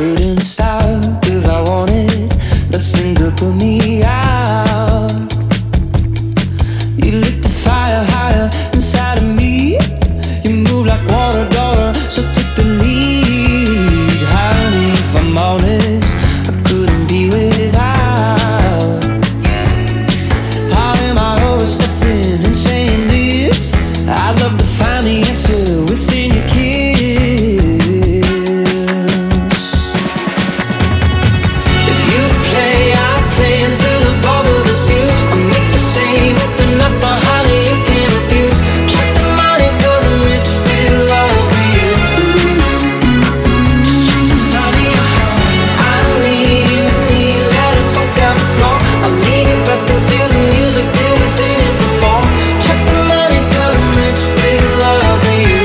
couldn't stop, 'cause I wanted nothing could put me out. You lit the fire higher inside of me. You move like water, daughter, so took the lead. Honey, if I'm honest, I couldn't be without. Part of my overstepping and saying this, I'd love to find the answer within your kiss. If you play, I play until the both of us fuse. I'll make the same with the night behind it, you can't refuse. Check the money, 'cause I'm rich with love for you. Just check the money, I need you, need, let us funk out the floor. I'll leave you breathless, feel the music till we're singing for more. Check the money, 'cause I'm rich with love for you.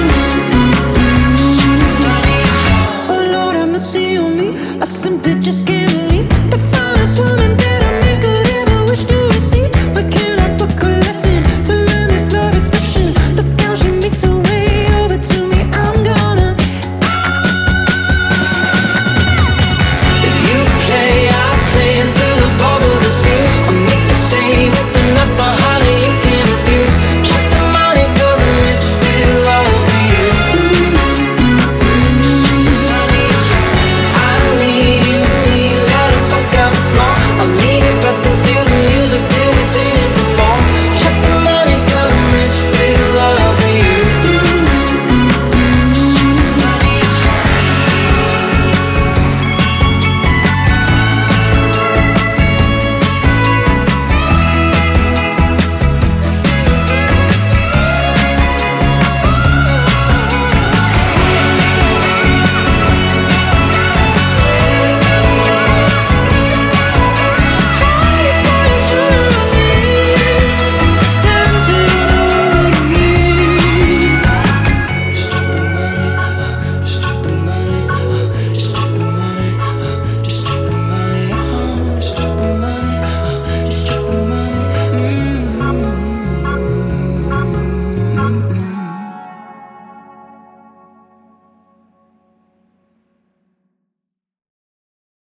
Oh Lord, have mercy on me, I simply just can't